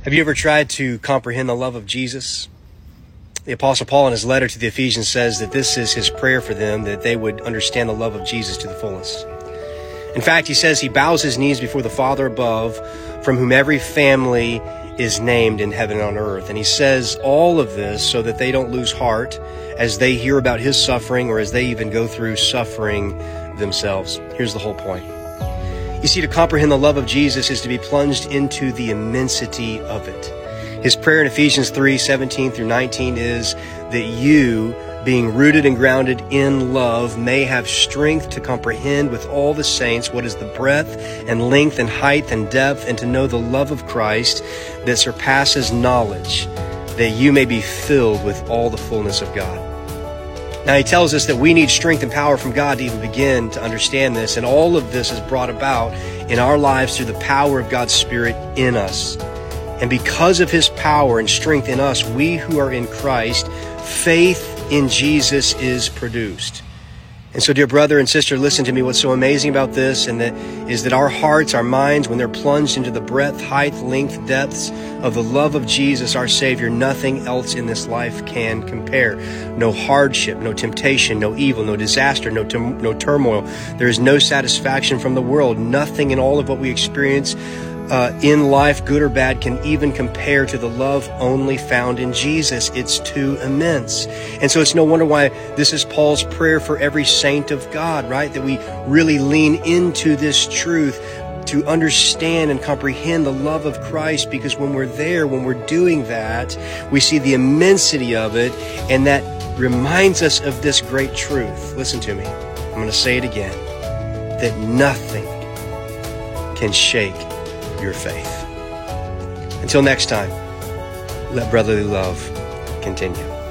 Have you ever tried to comprehend the love of Jesus? The Apostle Paul in his letter to the Ephesians says that this is his prayer for them, that they would understand the love of Jesus to the fullest. In fact, he says he bows his knees before the Father above, from whom every family is named in heaven and on earth. And he says all of this so that they don't lose heart as they hear about his suffering or as they even go through suffering themselves. Here's the whole point. You see, to comprehend the love of Jesus is to be plunged into the immensity of it. His prayer in Ephesians 3:17 through 19 is that you, being rooted and grounded in love, may have strength to comprehend with all the saints what is the breadth and length and height and depth, and to know the love of Christ that surpasses knowledge, that you may be filled with all the fullness of God. Now, he tells us that we need strength and power from God to even begin to understand this, and all of this is brought about in our lives through the power of God's Spirit in us. And because of His power and strength in us, we who are in Christ, faith in Jesus is produced. And so, dear brother and sister, listen to me. What's so amazing about this is that our hearts, our minds, when they're plunged into the breadth, height, length, depths of the love of Jesus, our Savior, nothing else in this life can compare. No hardship, no temptation, no evil, no disaster, no turmoil. There is no satisfaction from the world. Nothing in all of what we experience in life, good or bad, can even compare to the love only found in Jesus. It's too immense. And so it's no wonder why this is Paul's prayer for every saint of God, right? That we really lean into this truth to understand and comprehend the love of Christ, because when we're there, when we're doing that, we see the immensity of it, and that reminds us of this great truth. Listen to me. I'm going to say it again. That nothing can shake your faith. Until next time, let brotherly love continue.